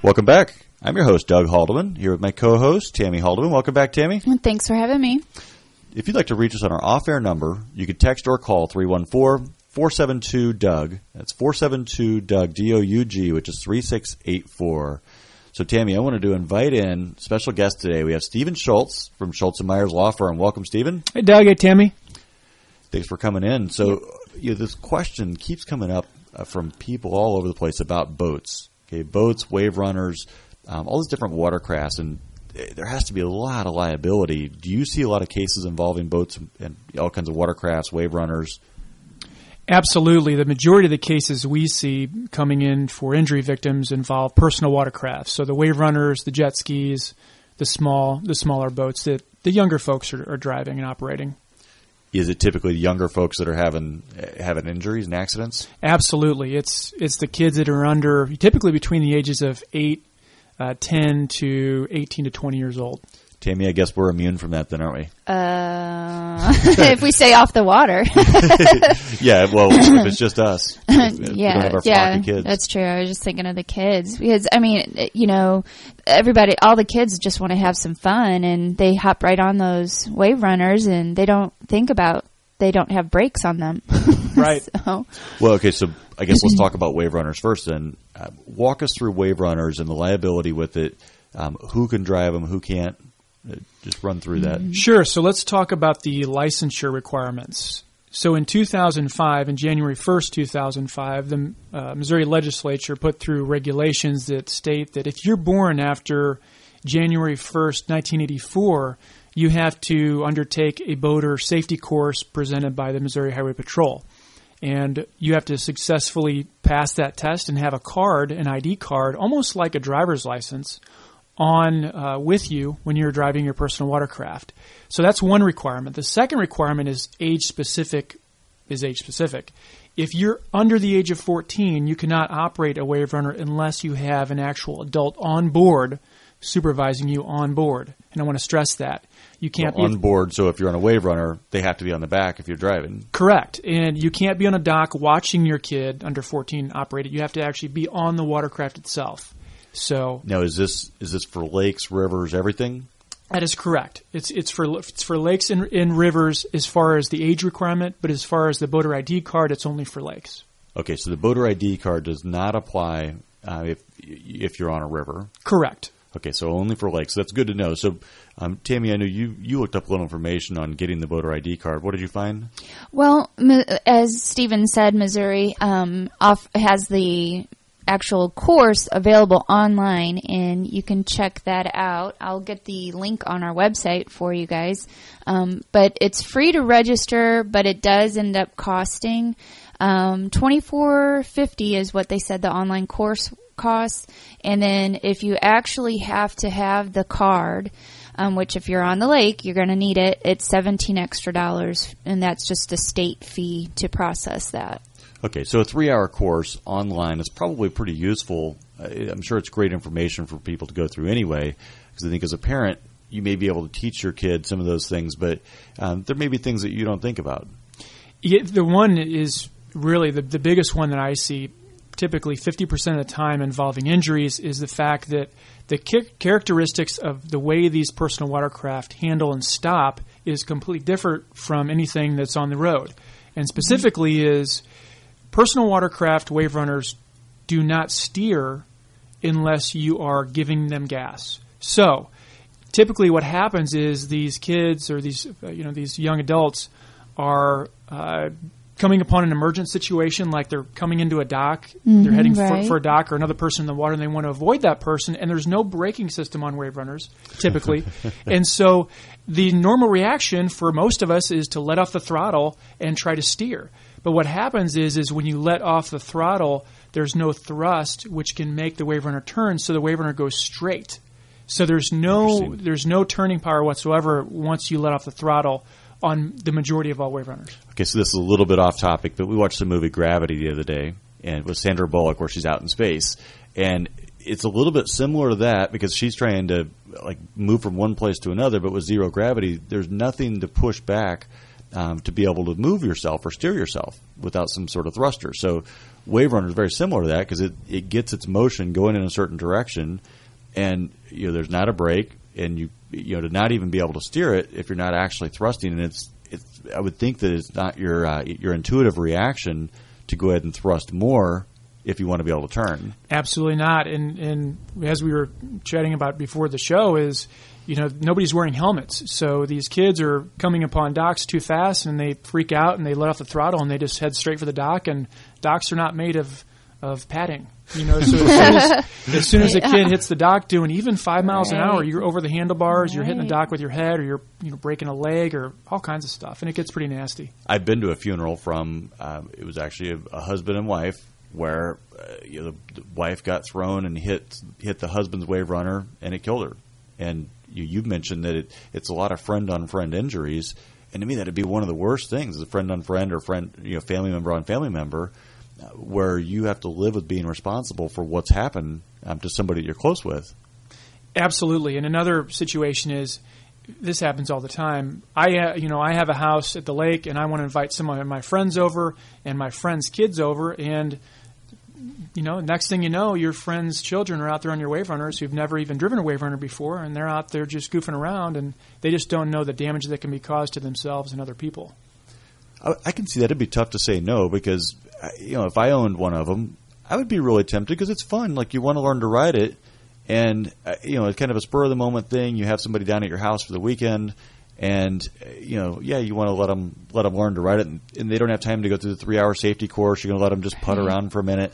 Welcome back. I'm your host, Doug Haldeman, here with my co-host, Tammy Haldeman. Welcome back, Tammy. Thanks for having me. If you'd like to reach us on our off-air number, you can text or call 314-472-DOUG. That's 472-DOUG, D-O-U-G, which is 3684. So, Tammy, I wanted to invite in a special guest today. We have Stephen Schultz from Schultz & Myers Law Firm. Welcome, Stephen. Hey, Doug. Hey, Tammy. Thanks for coming in. So, this question keeps coming up from people all over the place about boats. Okay, boats, wave runners, all these different watercrafts, and there has to be a lot of liability. Do you see a lot of cases involving boats and all kinds of watercrafts, wave runners? Absolutely. The majority of the cases we see coming in for injury victims involve personal watercrafts. So the wave runners, the jet skis, the smaller boats that the younger folks are driving and operating. Is it typically the younger folks that are having injuries and accidents? Absolutely. It's the kids that are under, typically between the ages of 10 to 18 to 20 years old. Tammy, I guess we're immune from that then, aren't we? If we stay off the water. Yeah, well, if it's just us. We don't have our flock of kids. That's true. I was just thinking of the kids. Because, I mean, everybody, all the kids just want to have some fun, and they hop right on those wave runners, and they don't think about they don't have brakes on them. Right. So. Well, okay, so I guess let's talk about wave runners first then. Walk us through wave runners and the liability with it. Who can drive them, who can't? Just run through that. Sure. So let's talk about the licensure requirements. So in 2005, in January 1st, 2005, the Missouri legislature put through regulations that state that if you're born after January 1st, 1984, you have to undertake a boater safety course presented by the Missouri Highway Patrol. And you have to successfully pass that test and have a card, an ID card, almost like a driver's license, on with you when you're driving your personal watercraft. So that's one requirement. The second requirement is age specific. If you're under the age of 14, you cannot operate a wave runner unless you have an actual adult on board supervising you on board. And I want to stress that. You can't be on board, so if you're on a wave runner, they have to be on the back if you're driving. Correct. And you can't be on a dock watching your kid under 14 operate it. You have to actually be on the watercraft itself. So now, is this for lakes, rivers, everything? That is correct. It's for lakes and rivers as far as the age requirement, but as far as the boater ID card, it's only for lakes. Okay, so the boater ID card does not apply if you're on a river. Correct. Okay, so only for lakes. That's good to know. So, Tammy, I know you looked up a little information on getting the voter ID card. What did you find? Well, as Stephen said, Missouri has the actual course available online, and you can check that out. I'll get the link on our website for you guys. But it's free to register, but it does end up costing $24.50 is what they said the online course costs. And then if you actually have to have the card, which if you're on the lake, you're going to need it, it's $17 extra, and that's just a state fee to process that. Okay, so a 3-hour course online is probably pretty useful. I'm sure it's great information for people to go through anyway, because I think as a parent, you may be able to teach your kid some of those things, but there may be things that you don't think about. Yeah, the one is really the biggest one that I see, typically 50% of the time involving injuries, is the fact that the characteristics of the way these personal watercraft handle and stop is completely different from anything that's on the road. And specifically is personal watercraft wave runners do not steer unless you are giving them gas. So typically what happens is these kids or these young adults are coming upon an emergent situation, like they're coming into a dock, they're heading for a dock or another person in the water, and they want to avoid that person, and there's no braking system on wave runners, typically. And so the normal reaction for most of us is to let off the throttle and try to steer. But what happens is when you let off the throttle, there's no thrust, which can make the wave runner turn, so the wave runner goes straight. So there's no turning power whatsoever once you let off the throttle on the majority of all wave runners. Okay, so this is a little bit off topic, but we watched the movie Gravity the other day, and it was Sandra Bullock where she's out in space. And it's a little bit similar to that because she's trying to move from one place to another, but with zero gravity, there's nothing to push back to be able to move yourself or steer yourself without some sort of thruster. So Wave runner is very similar to that because it gets its motion going in a certain direction, and there's not a brake, and you to not even be able to steer it if you're not actually thrusting, and it's I would think that it's not your intuitive reaction to go ahead and thrust more if you want to be able to turn. Absolutely not. And as we were chatting about before the show is, nobody's wearing helmets. So these kids are coming upon docks too fast and they freak out and they let off the throttle and they just head straight for the dock, and docks are not made of padding. So as soon as a kid hits the dock doing even 5 miles an hour, you're over the handlebars, you're hitting the dock with your head, or you're breaking a leg, or all kinds of stuff, and it gets pretty nasty. I've been to a funeral from it was actually a husband and wife where the wife got thrown and hit the husband's wave runner and it killed her. And you mentioned that it's a lot of friend on friend injuries, and to me that'd be one of the worst things: is a friend on friend or family member on family member. Where you have to live with being responsible for what's happened to somebody you're close with. Absolutely. And another situation is, this happens all the time. I have a house at the lake, and I want to invite some of my friends over and my friends' kids over, and next thing you know, your friends' children are out there on your wave runners who've never even driven a wave runner before, and they're out there just goofing around, and they just don't know the damage that can be caused to themselves and other people. I can see that. It'd be tough to say no because, if I owned one of them, I would be really tempted because it's fun. Like, you want to learn to ride it, and, it's kind of a spur-of-the-moment thing. You have somebody down at your house for the weekend, and, you want to let them learn to ride it, and they don't have time to go through the 3-hour safety course. You're going to let them just putt around for a minute.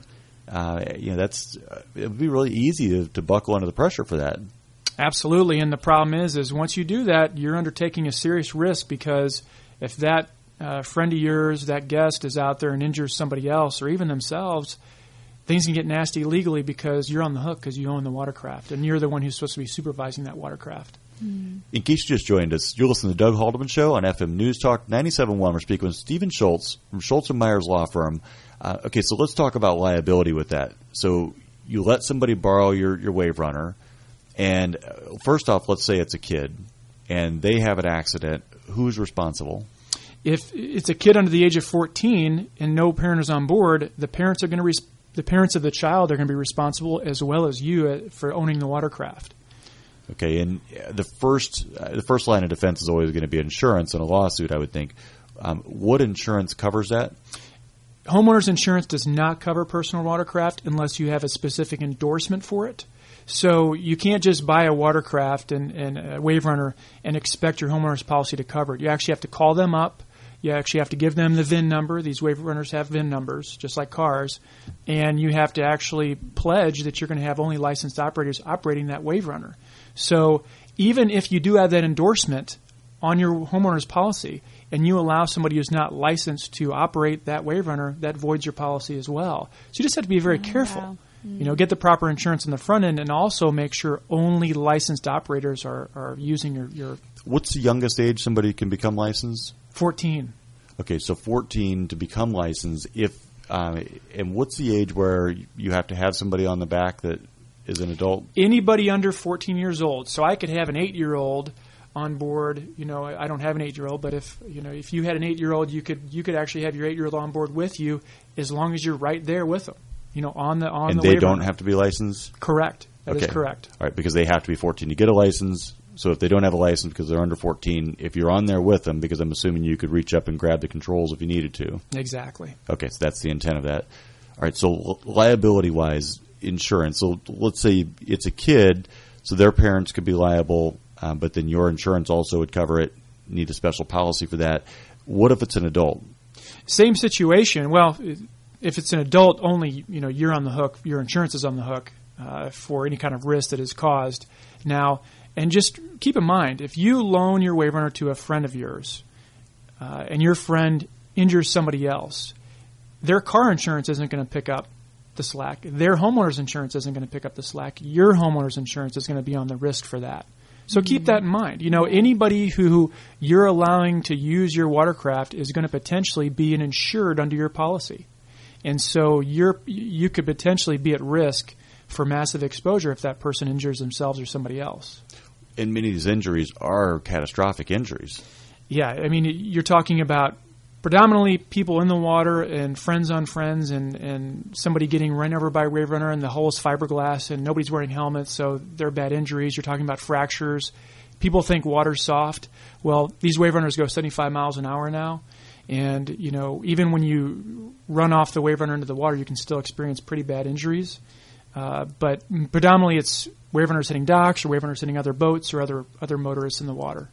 It would be really easy to buckle under the pressure for that. Absolutely, and the problem is once you do that, you're undertaking a serious risk, because if that friend of yours, that guest, is out there and injures somebody else or even themselves, things can get nasty legally because you're on the hook because you own the watercraft and you're the one who's supposed to be supervising that watercraft. In case you just joined us, you're listening to the Doug Haldeman Show on FM News Talk 97.1. We're speaking with Stephen Schultz from Schultz & Myers Law Firm. Okay, so let's talk about liability with that. So you let somebody borrow your wave runner, and first off, let's say it's a kid, and they have an accident. Who's responsible? If it's a kid under the age of 14 and no parent is on board, the parents of the child are going to be responsible, as well as you, for owning the watercraft. Okay, and the first line of defense is always going to be insurance in a lawsuit, I would think. What insurance covers that? Homeowners insurance does not cover personal watercraft unless you have a specific endorsement for it. So you can't just buy a watercraft and a wave runner and expect your homeowner's policy to cover it. You actually have to call them up. You actually have to give them the VIN number. These wave runners have VIN numbers, just like cars. And you have to actually pledge that you're going to have only licensed operators operating that wave runner. So even if you do have that endorsement on your homeowner's policy and you allow somebody who's not licensed to operate that wave runner, that voids your policy as well. So you just have to be very careful. Wow. Get the proper insurance on the front end, and also make sure only licensed operators are using your... What's the youngest age somebody can become licensed? 14. Okay, so 14 to become licensed. And what's the age where you have to have somebody on the back that is an adult? Anybody under 14 years old. So I could have an 8-year-old on board. I don't have an 8-year-old, but if you had an 8-year-old, you could actually have your 8-year-old on board with you, as long as you're right there with them. On the and they don't have to be licensed? Correct. That is correct. All right, because they have to be 14 to get a license. So if they don't have a license because they're under 14, if you're on there with them, because I'm assuming you could reach up and grab the controls if you needed to. Exactly. Okay, so that's the intent of that. All right, so liability-wise, insurance. So let's say it's a kid, so their parents could be liable, but then your insurance also would cover it. Need a special policy for that. What if it's an adult? Same situation. Well, if it's an adult, only you're on the hook. Your insurance is on the hook for any kind of risk that is caused. Now, and just keep in mind, if you loan your wave runner to a friend of yours, and your friend injures somebody else, their car insurance isn't going to pick up the slack. Their homeowner's insurance isn't going to pick up the slack. Your homeowner's insurance is going to be on the risk for that. So keep that in mind. Anybody who you're allowing to use your watercraft is going to potentially be an insured under your policy. And so you could potentially be at risk for massive exposure if that person injures themselves or somebody else. And many of these injuries are catastrophic injuries. Yeah, I mean, you're talking about predominantly people in the water and friends on friends, and somebody getting run over by a wave runner and the hull is fiberglass and nobody's wearing helmets, so they're bad injuries. You're talking about fractures. People think water's soft. Well, these wave runners go 75 miles an hour now. And, even when you run off the wave runner into the water, you can still experience pretty bad injuries. But predominantly it's wave runners hitting docks or wave runners hitting other boats or other motorists in the water.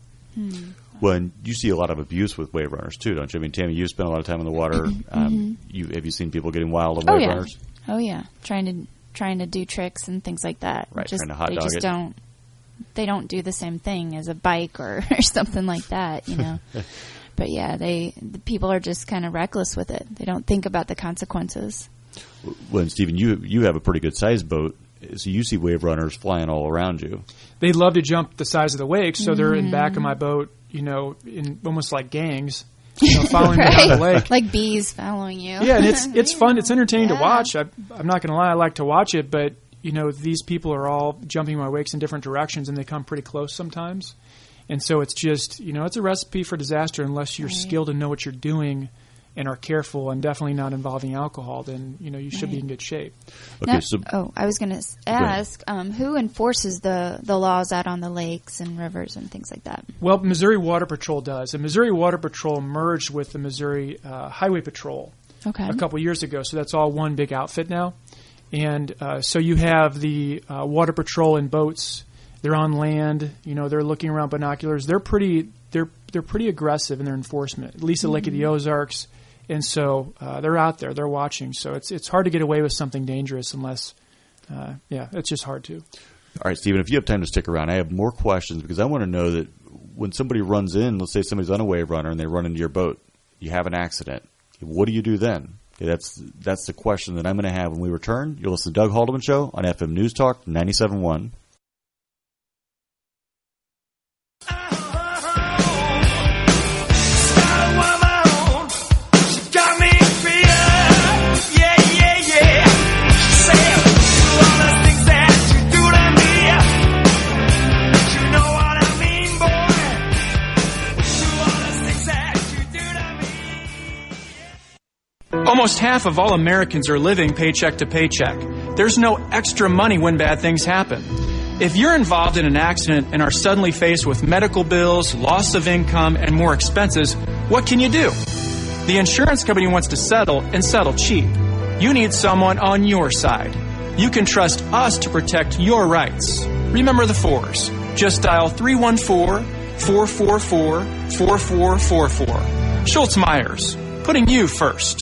Well, and you see a lot of abuse with wave runners too, don't you? I mean, Tammy, you spend a lot of time in the water. Have you seen people getting wild on wave runners? Oh yeah, trying to do tricks and things like that. Right, trying to hot dog it. They don't do the same thing as a bike or something like that, But yeah, the people are just kind of reckless with it. They don't think about the consequences. Well, and Stephen, you have a pretty good sized boat, so you see wave runners flying all around you. They love to jump the size of the wake, so they're in back of my boat, in almost like gangs, following me down the lake, like bees following you. Yeah, and it's fun. It's entertaining to watch. I'm not going to lie, I like to watch it, but these people are all jumping my wakes in different directions, and they come pretty close sometimes. And so it's just, it's a recipe for disaster unless you're skilled and know what you're doing and are careful and definitely not involving alcohol, then, you should be in good shape. Okay, I was going to ask, who enforces the laws out on the lakes and rivers and things like that? Well, Missouri Water Patrol does. And Missouri Water Patrol merged with the Missouri Highway Patrol a couple years ago. So that's all one big outfit now. And so you have the Water Patrol in boats. They're on land. They're looking around binoculars. They're pretty aggressive in their enforcement, at least at Lake of the Ozarks. And so they're out there. They're watching. So it's hard to get away with something dangerous unless, it's just hard to. All right, Stephen, if you have time to stick around, I have more questions because I want to know that when somebody runs in, let's say somebody's on a wave runner and they run into your boat, you have an accident. What do you do then? Okay, that's the question that I'm going to have when we return. You'll listen to Doug Haldeman Show on FM News Talk 97.1. Almost half of all Americans are living paycheck to paycheck. There's no extra money when bad things happen. If you're involved in an accident and are suddenly faced with medical bills, loss of income, and more expenses, what can you do? The insurance company wants to settle and settle cheap. You need someone on your side. You can trust us to protect your rights. Remember the fours. Just dial 314-444-4444. Schultz Myers, putting you first.